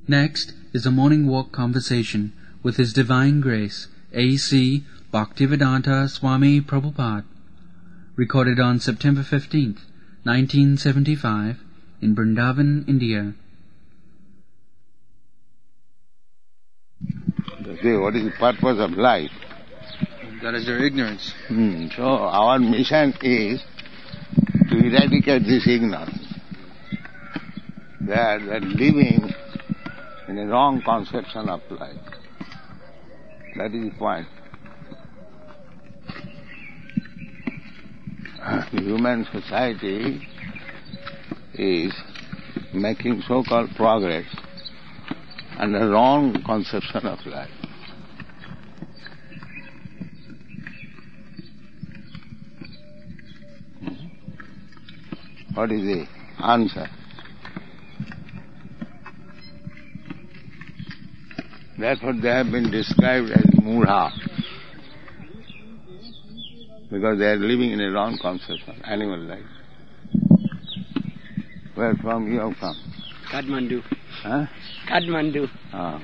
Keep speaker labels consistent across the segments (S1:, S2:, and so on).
S1: Next is a morning walk conversation with His Divine Grace, A.C. Bhaktivedanta Swami Prabhupada, recorded on September 15th, 1975, in Vrindavan, India.
S2: What is the purpose of life?
S1: That is your ignorance.
S2: So our mission is to eradicate this ignorance. They are living in a wrong conception of life. That is the point. The human society is making so-called progress under wrong conception of life. What is the answer? That's what they have been described as mudha, because they are living in a wrong conception, animal life. Where from you have come?
S3: Kathmandu.
S2: Huh?
S3: Kathmandu.
S2: Ah.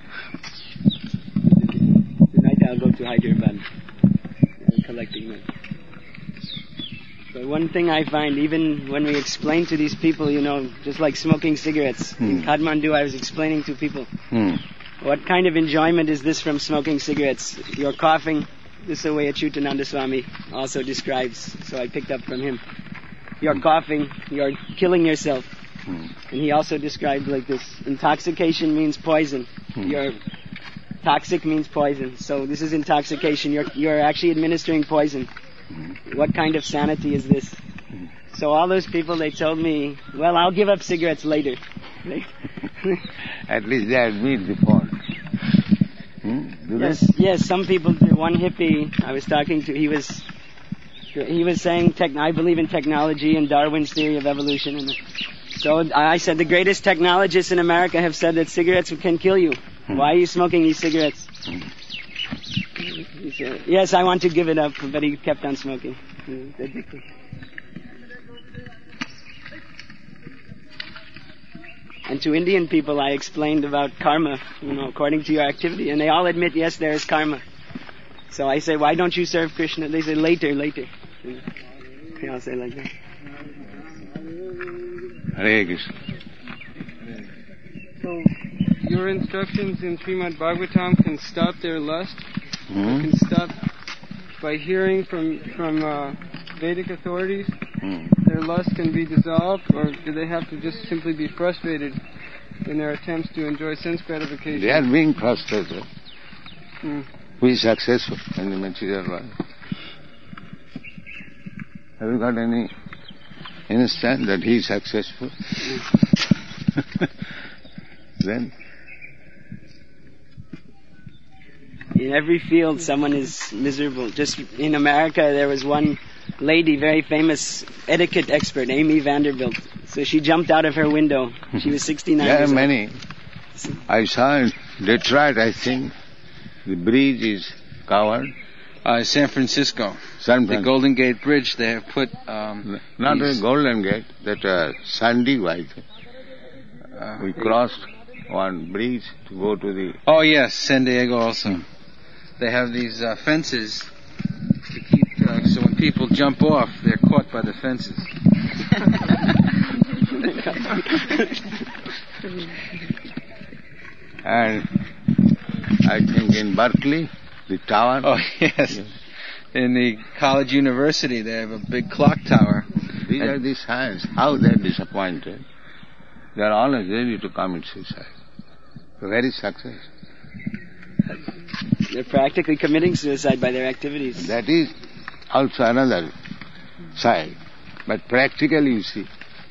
S3: Tonight I'll go to Hyderabad. I'm collecting money. But one thing I find, even when we explain to these people, just like smoking cigarettes, in Kathmandu I was explaining to people, what kind of enjoyment is this from smoking cigarettes? You're coughing. This is the way Achyutananda Swami also describes, so I picked up from him. You're coughing, you're killing yourself. And he also described like this: intoxication means poison. You're toxic means poison. So this is intoxication. You're actually administering poison. What kind of sanity is this? So all those people, they told me, well, I'll give up cigarettes later.
S2: At least they admit the point.
S3: Yes, some people do. One hippie I was talking to, he was saying, I believe in technology and Darwin's theory of evolution. And so I said, the greatest technologists in America have said that cigarettes can kill you. Why are you smoking these cigarettes? He said, yes, I want to give it up, but he kept on smoking. And to Indian people, I explained about karma, according to your activity, and they all admit, yes, there is karma. So I say, why don't you serve Krishna? They say, later. Okay, I'll say like that.
S2: Hare Krishna.
S4: So, your instructions in Srimad Bhagavatam can stop their lust? Can stop by hearing from Vedic authorities? Their lust can be dissolved, or do they have to just simply be frustrated in their attempts to enjoy sense gratification?
S2: They are being frustrated. Who is successful in the material world? Have you got any instance that he is successful? Then?
S3: In every field, someone is miserable. Just in America, there was one lady, very famous etiquette expert, Amy Vanderbilt. So she jumped out of her window. She was 69
S2: There
S3: years
S2: are
S3: old.
S2: many. I saw in Detroit, I think, the bridge is covered.
S1: San Francisco.
S2: The
S1: Golden Gate Bridge, they have put...
S2: not a Golden Gate, that Sandy White. We crossed one bridge to go to the...
S1: Oh yes, San Diego also. They have these fences to keep... so when people jump off, they're caught by the fences.
S2: And I think in Berkeley, the tower...
S1: Oh yes. In the college university, they have a big clock tower.
S2: These are the signs. How they are disappointed. They are always ready to commit suicide. Very successful.
S3: They're practically committing suicide by their activities.
S2: That is also another side. But practically, you see.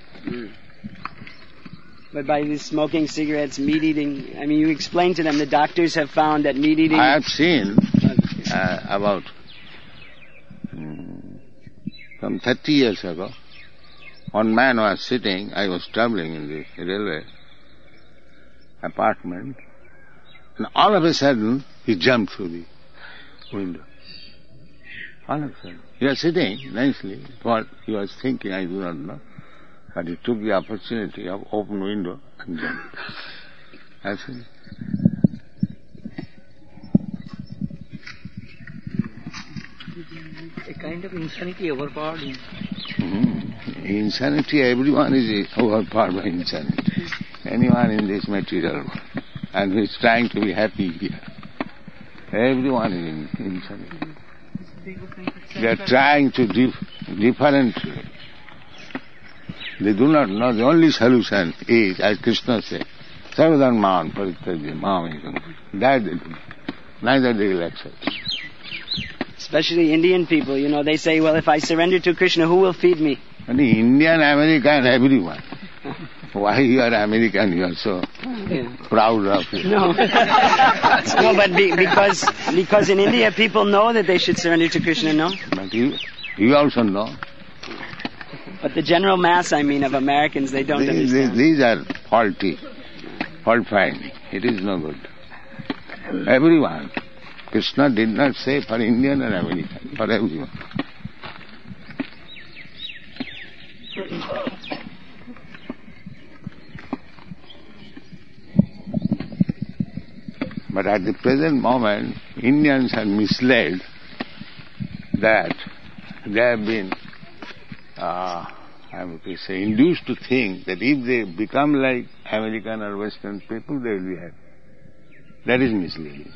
S3: But by this smoking cigarettes, meat eating, you explain to them, the doctors have found that meat eating...
S2: I have seen about some 30 years ago, one man was sitting, I was traveling in the railway apartment, and all of a sudden he jumped through the window. All of a sudden. He was sitting nicely. What he was thinking, I do not know. But he took the opportunity of open window and jumped. Absolutely.
S5: A kind of insanity overpowered him.
S2: Insanity, everyone is overpowered by insanity. Anyone in this material world. And who is trying to be happy here. Everyone is in insanity. They are trying to different way. They do not know. The only solution is, as Krishna said, Sarvadharman Parityajya Mamekam. That they do. Neither they will accept.
S3: Especially Indian people, they say, well, if I surrender to Krishna, who will feed me?
S2: And the Indian, American, everyone. Why you are American, you are so proud of it.
S3: No. No, but because in India people know that they should surrender to Krishna, no?
S2: But you also know.
S3: But the general mass, of Americans, they don't understand.
S2: These are faulty, fault finding. It is no good. Everyone. Krishna did not say for Indian or American, for everyone. But at the present moment, Indians are misled that they have been, induced to think that if they become like American or Western people, they will be happy. That is misleading.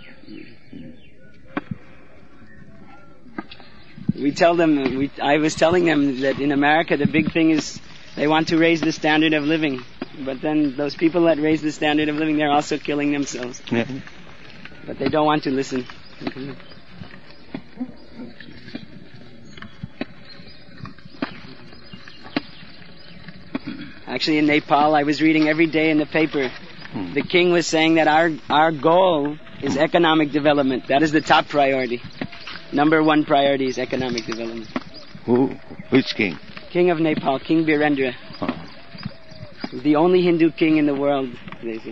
S3: I was telling them that in America the big thing is they want to raise the standard of living. But then those people that raise the standard of living, they're also killing themselves.
S2: Yeah.
S3: But they don't want to listen. Actually, in Nepal, I was reading every day in the paper. The king was saying that our goal is economic development. That is the top priority. Number one priority is economic development.
S2: Who? Which king?
S3: King of Nepal, King Birendra. He's the only Hindu king in the world, they say.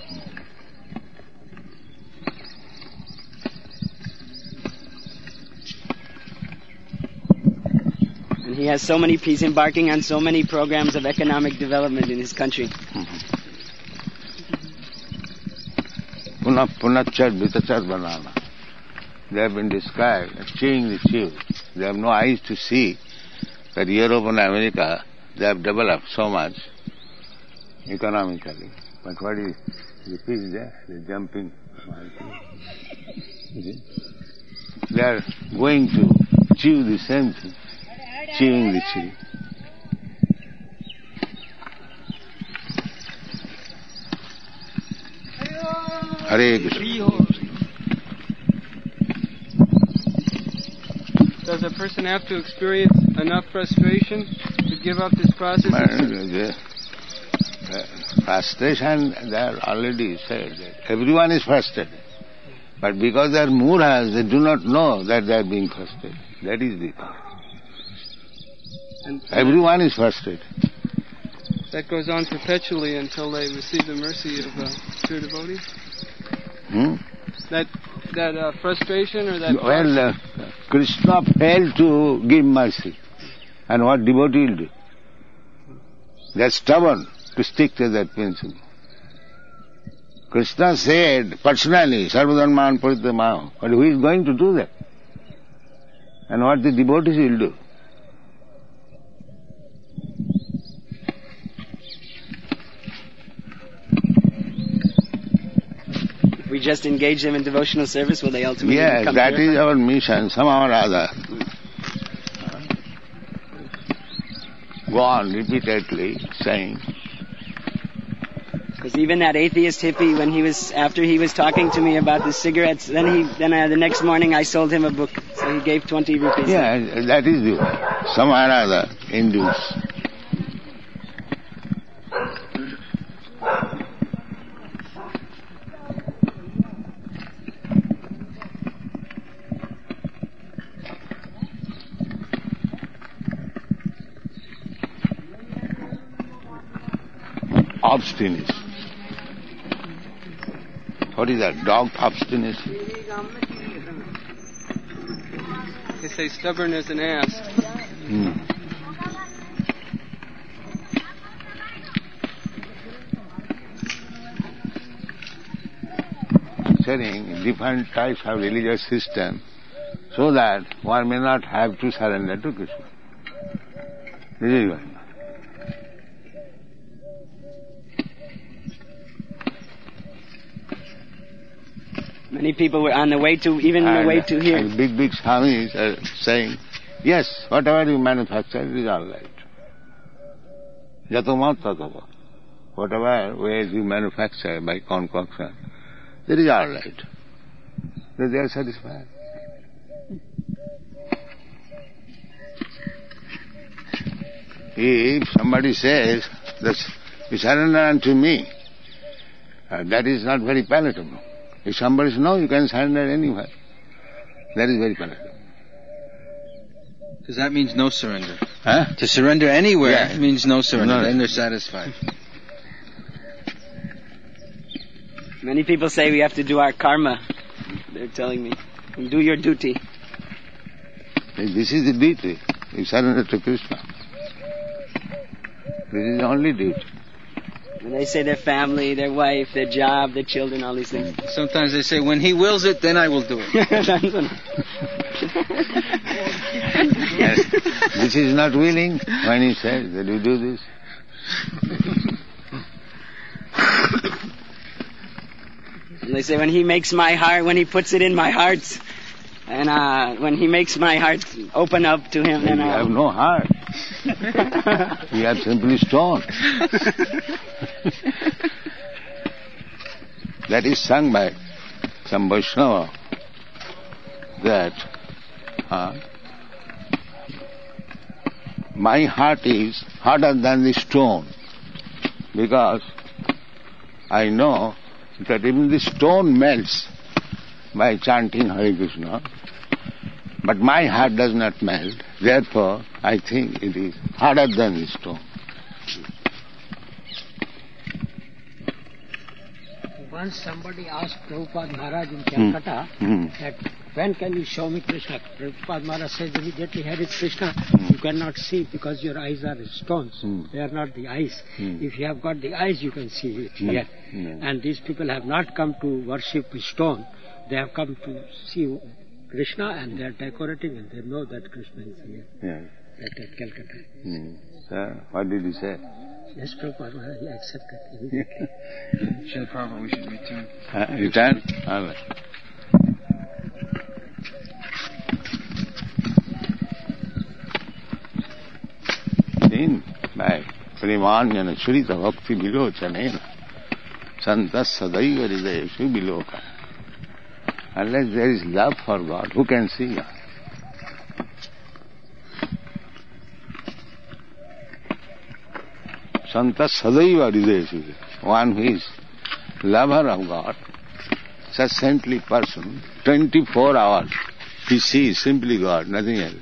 S3: And he has he's embarking on so many programs of economic development in his country.
S2: Punachar Vitachar Banana. They have been described as chewing the chew. They have no eyes to see that Europe and America, they have developed so much economically. But what is the fish there? They're jumping. They are going to chew the same thing, chewing the chew. Hare Krishna.
S4: Does a person have to experience enough frustration to give up this process?
S2: Frustration, they are already said that everyone is frustrated. But because they are muras, they do not know that they are being frustrated. That is the thing. Everyone is frustrated.
S4: That goes on perpetually until they receive the mercy of pure devotees? That frustration or that...
S2: Well, Krishna failed to give mercy. And what devotee will do? They are stubborn to stick to that principle. Krishna said personally, Sarvadharman Parityajya Mamekam. But who is going to do that? And what the devotees will do?
S3: We just engage them in devotional service, will they ultimately
S2: yes,
S3: become
S2: that
S3: purified?
S2: is our mission, somehow or other. Go on repeatedly saying.
S3: Because even that atheist hippie, after he was talking to me about the cigarettes, then the next morning I sold him a book. So he gave 20 rupees.
S2: Yeah, that is the way. Somehow or other induce. Obstinacy. What is that? Dog obstinacy?
S4: They say stubborn as an ass.
S2: manufacturing different types of religious system so that one may not have to surrender to Krishna. This is going on.
S3: Many people were on the way to, even on the way to here.
S2: And big swamis are saying, yes, whatever you manufacture, it is all right. Jatamat tatava. Whatever ways you manufacture by concoction, that is all right. So they are satisfied. If somebody says, you surrender unto me, that is not very palatable. If somebody says, no, you can surrender anywhere, that is very palatable.
S1: Because that means no surrender.
S2: Huh?
S1: To surrender anywhere,
S2: Yeah.
S1: it means no surrender.
S2: No.
S1: Then they're satisfied.
S3: Many people say we have to do our karma. They're telling me, do your duty.
S2: This is the duty. You surrender to Krishna. This is the only duty.
S3: And they say their family, their wife, their job, their children, all these things.
S1: Sometimes they say, when he wills it, then I will do it.
S2: Yes. This is not willing when he says that you do this.
S3: And they say when he makes my heart, when he puts it in my heart, and when he makes my heart open up to him, then
S2: You have no heart. You have simply stone. That is sung by some Vaishnava, that my heart is harder than the stone, because I know that even the stone melts by chanting Hare Krishna, but my heart does not melt. Therefore, I think it is harder than the stone.
S5: Once somebody asked Prabhupada Maharaj in Calcutta that when can you show me Krishna? Prabhupada Maharaj says immediately, here is Krishna. You cannot see because your eyes are stones. They are not the eyes. If you have got the eyes, you can see it here. And these people have not come to worship stone. They have come to see Krishna, and they are decorating, and they know that Krishna is here.
S2: Yes.
S5: At Calcutta.
S2: Sir, what did he say?
S5: Yes, Prabhupada Maharaj, he accepted immediately.
S1: Srila Prabhupada, we should return.
S2: Return? All right. Seen by Primanyana Surita Bhakti Vilochanena Santas Sadaiva Hridayeshu Viloka. Unless there is love for God, who can see God? Santa Sadaiva Hridayeshu. One who is lover of God, such saintly person, 24 hours, he sees simply God, nothing else.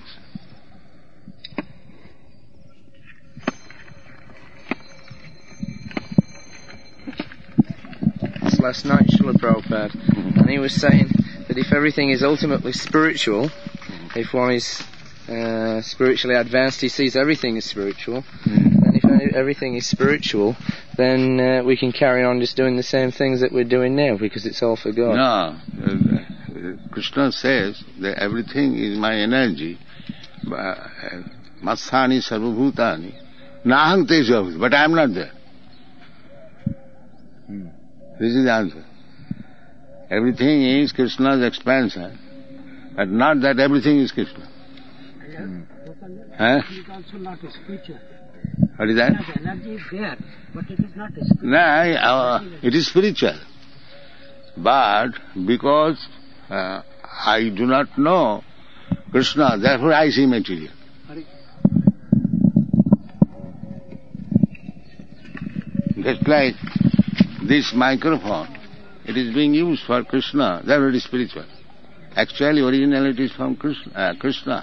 S6: Last night, Srila Prabhupada, and he was saying that if everything is ultimately spiritual, if one is spiritually advanced, he sees everything as spiritual, and if everything is spiritual, then we can carry on just doing the same things that we're doing now, because it's all for God.
S2: No, Krishna says that everything is my energy, Matsani Sarvabhutani, Naham Teja, but I am not there. This is the answer. Everything is Krishna's expansion, but not that everything is Krishna.
S5: It is also not a spiritual.
S2: What is that?
S5: The energy is there, but it is not a spiritual.
S2: No, it is spiritual. But because I do not know Krishna, therefore I see material. Just like this microphone, it is being used for Krishna, therefore it is spiritual. Actually, originally it is from Krishna.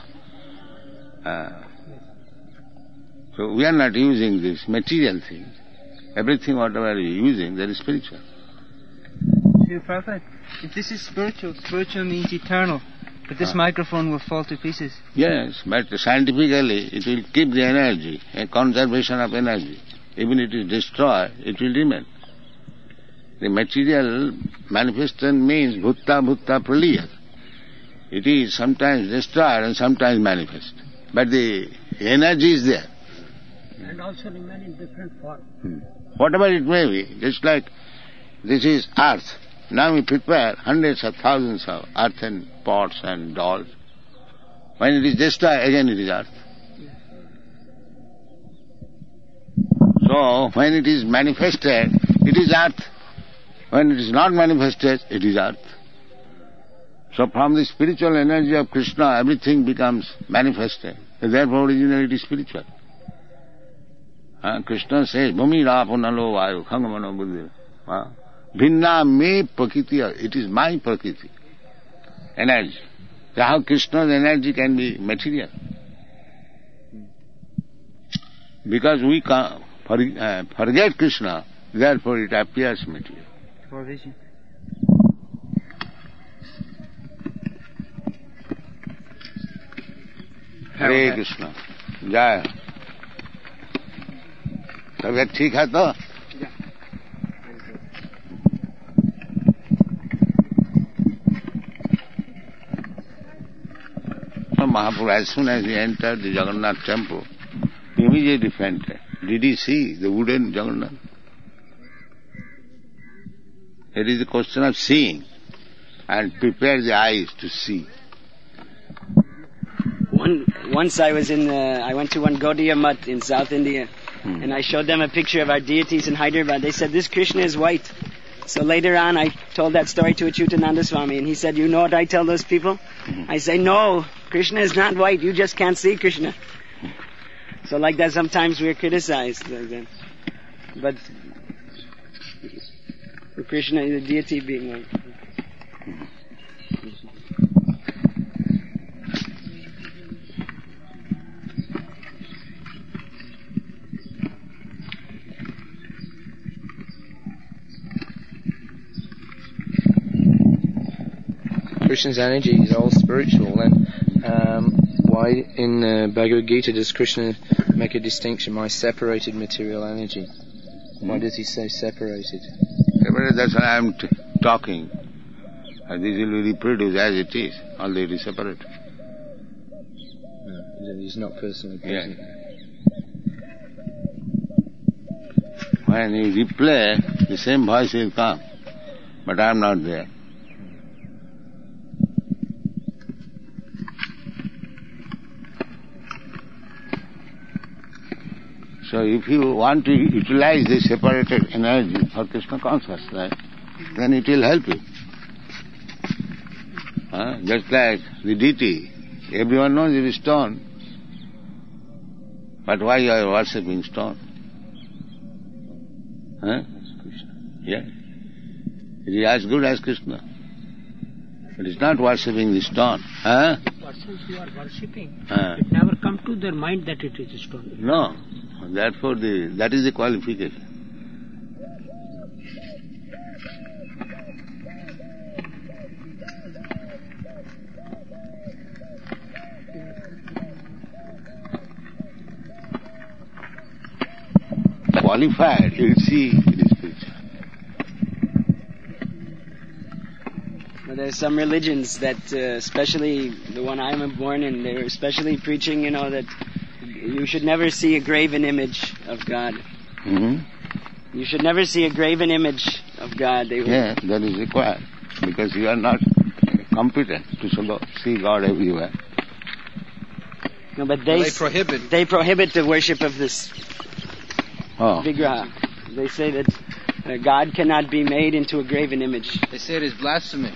S2: So we are not using this material thing. Everything whatever we are using, that is spiritual.
S4: Dear Prophet, if this is spiritual, spiritual means eternal. But this microphone will fall to pieces.
S2: Yes, but scientifically it will keep the energy, a conservation of energy. Even if it is destroyed, it will remain. The material manifestation means bhutta bhutta pralaya. It is sometimes destroyed and sometimes manifest. But the energy is there.
S5: And also remain in different form.
S2: Whatever it may be, just like this is earth. Now we prepare hundreds of thousands of earthen pots and dolls. When it is destroyed, again it is earth. So, when it is manifested, it is earth. When it is not manifested, it is earth. So from the spiritual energy of Krishna, everything becomes manifested. Therefore, originally it is spiritual. Krishna says, Bhumi rapunalo vayu khangamano buddhi. Bhinna me prakriti. It is my prakriti. Energy. So how Krishna's energy can be material? Because we forget Krishna, therefore it appears material.
S1: For vision.
S2: हरे कृष्ण जय तबीयत ठीक है तो Mahaprabhu, as soon as he entered the Jagannath temple, he immediately fainted. Did he see the wooden Jagannath? It is a question of seeing and prepare the eyes to see.
S3: Once I went to one Gaudiya Mutt in South India, and I showed them a picture of our deities in Hyderabad. They said, this Krishna is white. So later on I told that story to Achyutananda Swami, and he said, you know what I tell those people? I say, no, Krishna is not white, you just can't see Krishna. So like that sometimes we're criticized. But for Krishna, the deity being white.
S6: Krishna's energy is all spiritual, then why in Bhagavad Gita does Krishna make a distinction by separated material energy? Why does he say separated?
S2: That's why I am talking. And this will be reproduced as it is, although it is separate.
S6: No, he's not personally present.
S2: Yeah. When you replay, the same voice will come, but I am not there. So if you want to utilize the separated energy for Krishna consciousness, then it will help you. Just like the deity, everyone knows it is stone. But why you are worshipping stone? Yeah. It is as good as Krishna. It is not worshipping the stone.
S5: The persons who are worshipping, it never come to their mind that it is a stone.
S2: No. Therefore, that is the qualification. Qualified, you will see it is spiritual.
S3: Well, there are some religions that, especially the one I'm born in, they're especially preaching, that you should never see a graven image of God.
S2: Mm-hmm.
S3: You should never see a graven image of God.
S2: Yes, that is required, because you are not competent to see God everywhere.
S3: No, but they prohibit the worship of this vigraha. They say that God cannot be made into a graven image.
S6: They say it is blasphemy.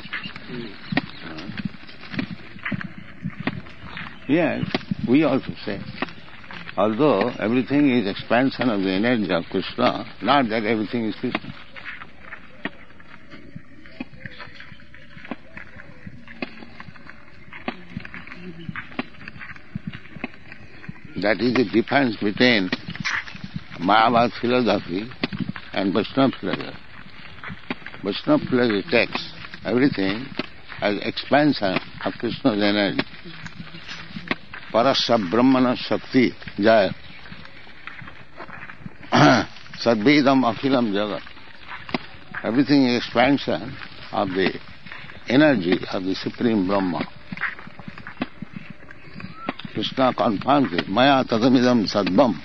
S2: Yes, we also say. Although everything is expansion of the energy of Krishna, not that everything is Krishna. That is the difference between Mayavad philosophy and Vaishnava philosophy. Vaishnava philosophy takes everything as expansion of Krishna's energy. Parasya Brahmana Shakti Jaya Sadvedam Akhilam Jagat. Everything is expansion of the energy of the Supreme Brahma. Krishna confirms it. Maya tadamidam sadvam.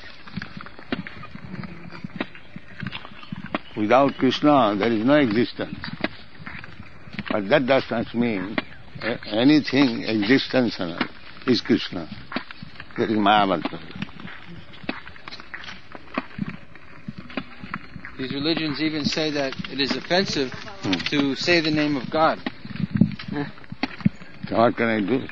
S2: Without Krishna, there is no existence. But that does not mean anything existential is Krishna. That is Mahabharata.
S6: These religions even say that it is offensive to say the name of God.
S2: So what can I do?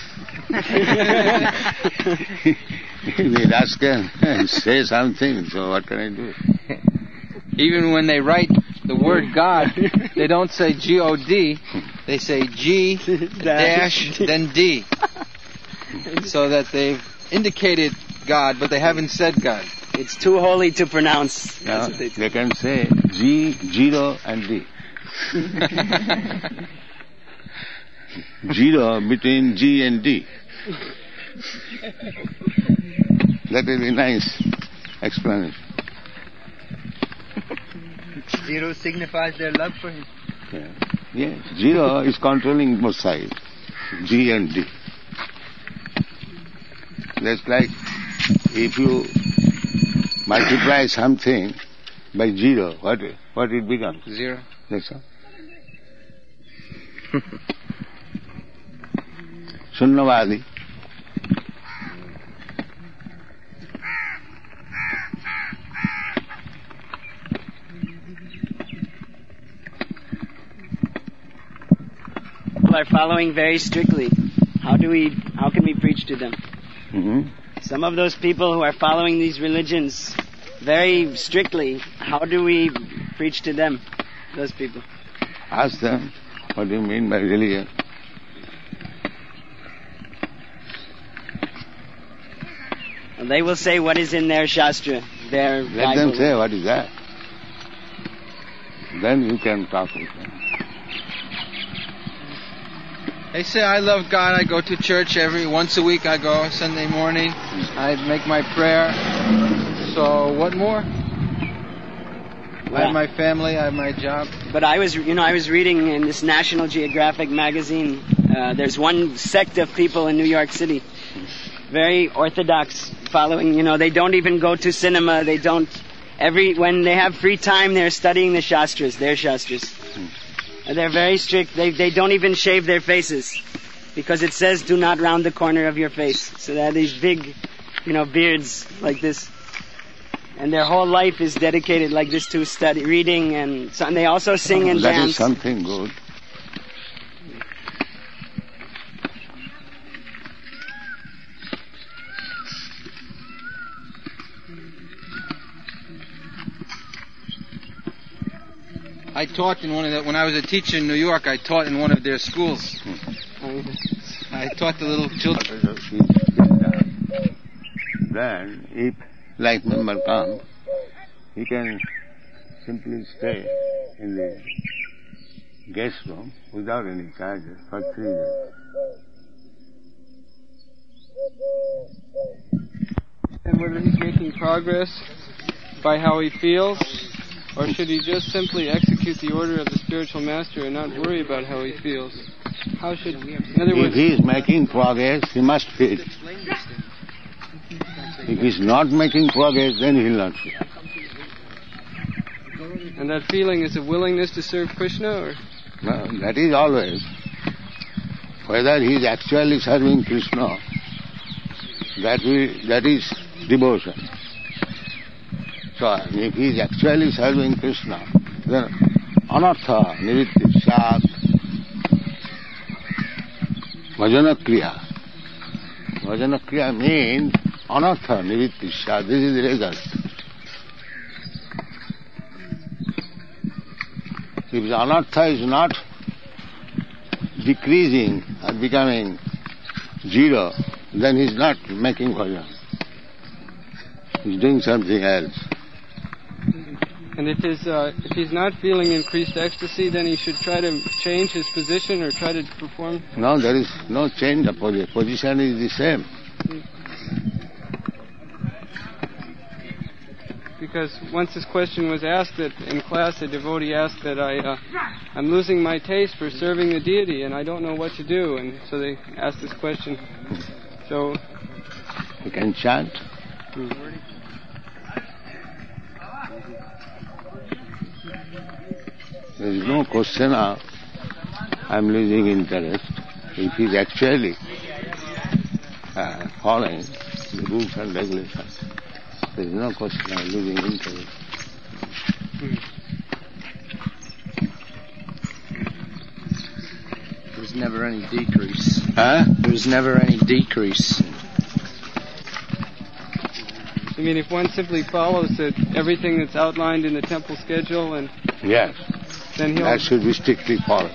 S2: The rascal say something, so what can I do?
S6: Even when they write the word God, they don't say G-O-D, they say G dash then D. So that they've indicated God, but they haven't said God.
S3: It's too holy to pronounce.
S2: Yeah,
S3: That's what they say.
S2: they can say G, 0 and D. 0 between G and D. That will be nice explanation.
S7: 0 signifies their love for him.
S2: Yeah. Yes, 0 is controlling both sides, G and D. That's like if you multiply something by 0, what it becomes?
S6: 0.
S2: That's all. Sunnavadi.
S3: People are following very strictly. How can we preach to them?
S2: Mm-hmm.
S3: Some of those people who are following these religions very strictly, how do we preach to them, those people?
S2: Ask them, what do you mean by religion?
S3: Well, they will say what is in their Shastra, their
S2: Let
S3: Bible.
S2: them say what is that. Then you can talk with them.
S6: They say, I love God, I go to church once a week I go, Sunday morning, I make my prayer. So what more? I have my family, I have my job.
S3: But I was reading in this National Geographic magazine, there's one sect of people in New York City, very orthodox, following, they don't even go to cinema, when they have free time, they're studying the Shastras, their Shastras. They're very strict. They don't even shave their faces because it says do not round the corner of your face. So they have these big, beards like this. And their whole life is dedicated like this to reading and they also sing and
S2: dance.
S3: That
S2: is something good.
S6: I taught when I was a teacher in New York, I taught in one of their schools. I taught the little children.
S2: Then, if life member comes, he can simply stay in the guest room without any charges for 3 days.
S4: And whether he's making progress by how he feels, or should he just simply execute the order of the spiritual master and not worry about how he feels? In other words,
S2: if he is making progress, he must feel. If he is not making progress, then he will not feel.
S4: And that feeling is a willingness to serve Krishna, or?
S2: No, that is always. Whether he is actually serving Krishna, that is devotion. So, if he is actually serving Krishna, then anartha, nivritti, sat, bhajana kriya. Bhajana kriya means anartha, nivritti, sat. This is the result. If the anartha is not decreasing and becoming 0, then he is not making bhajan. He is doing something else.
S4: And if he's not feeling increased ecstasy, then he should try to change his position or try to perform.
S2: No, there is no change of position. Position is the same.
S4: because once this question was asked that in class, a devotee asked that I'm losing my taste for serving the deity and I don't know what to do, and so they asked this question. So
S2: you can chant. There is no question of I'm losing interest. If he is actually following the rules and regulations, there is no question of losing interest.
S6: There was never any decrease.
S2: Huh?
S6: There was never any decrease.
S4: I mean, if one simply follows everything that's outlined in the temple schedule, and
S2: yes,
S4: then
S2: that should be strictly followed.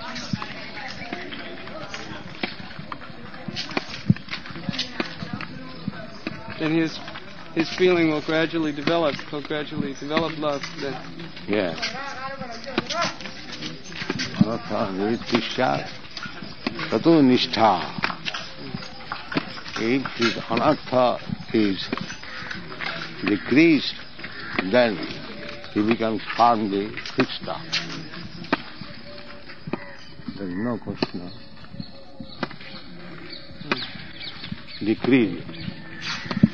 S4: Then his feeling will gradually develop. He'll gradually develop love. Then.
S2: Yes. Anatha nivrittisya tato nishtha. If his anartha is decreased, then he becomes firmly fixed up. There is no question of decrease.